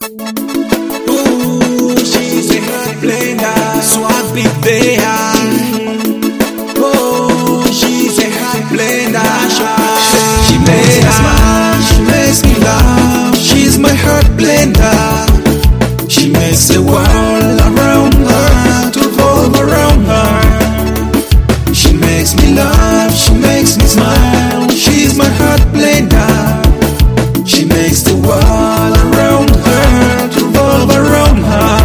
Ooh, she's a heart blender, swap it there. Oh, she's a heart blender. She makes me smile, she makes me laugh. She's my heart blender. She makes the world around her to revolve around her. She makes me laugh, she makes me smile. She's my heart blender. She makes the world around her to revolve around her.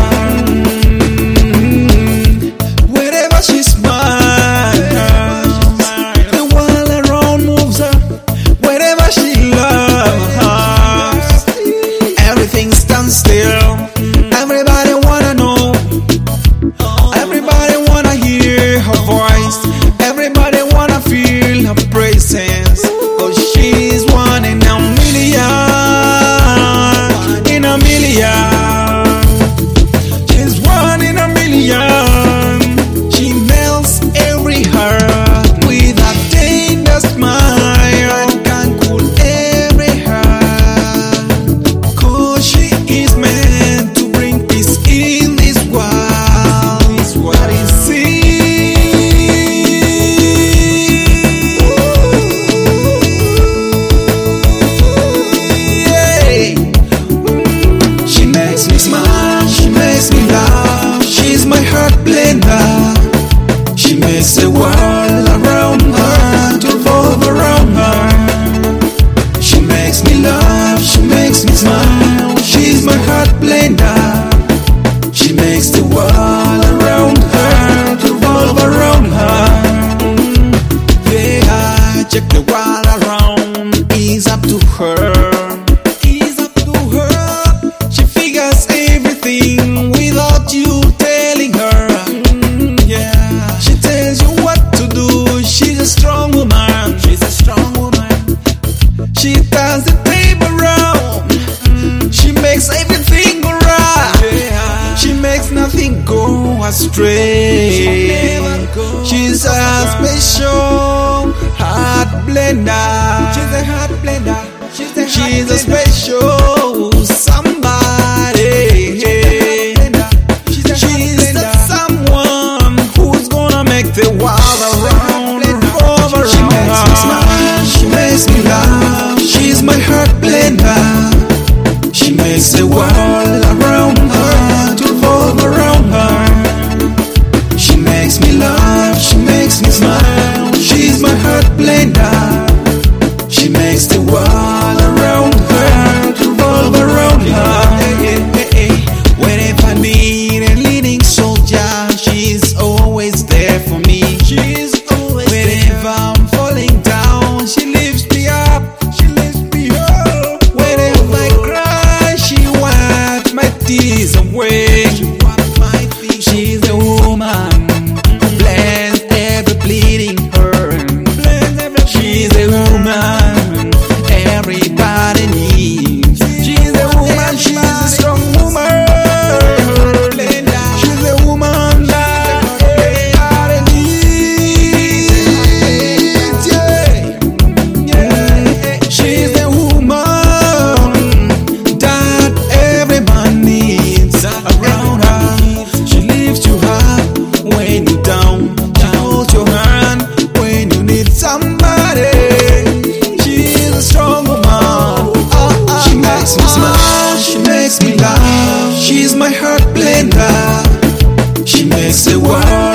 Wherever she smiles, the world around moves her. Wherever she loves, everything stands still. Everybody wanna know, everybody wanna hear her voice, everybody wanna feel her presence. Oh, she's one in a million, in a million. She's one in a million. She melts every heart with a tender smile and can cool every heart. 'Cause she is meant to bring peace in this world. What is it? She makes me smile, she makes me laugh. She's my heart blender. She makes the world around her to revolve around her. She makes me laugh, she makes me smile. She's my heart blender. She makes the world around her to revolve around her. Yeah, check the world around. It's up to her. It's up to her. She figures everything without you telling her. Yeah, she tells you what to do. She's a strong woman. She's a strong woman. She turns the table round. She makes everything go right. She makes nothing go astray. She's a special heart blender. She's a heart blender. She's a special somebody. She's the someone who's gonna make the world around revolve around. She makes me smile, she makes me laugh. She's my heart blender. She makes the world around her to revolve around her. She makes me laugh, she makes me smile. She's my heart blender. She makes the world around her to revolve around her. Whenever I need a leading soldier, she's always there for me. She's always whenever I'm falling down, she lifts me up. She lifts me up. Whenever I cry, she wipes my tears away. She's a woman who blends every bleeding heart. She's a woman everybody needs. She's a woman, she's a strong woman. She's a woman that everybody needs. Yeah. She's a woman that everyone needs around her. She lifts you up when you're down. She holds your hand when you need somebody. She's a strong woman. She makes me smile, she makes me laugh. She's my heart blender. She makes the world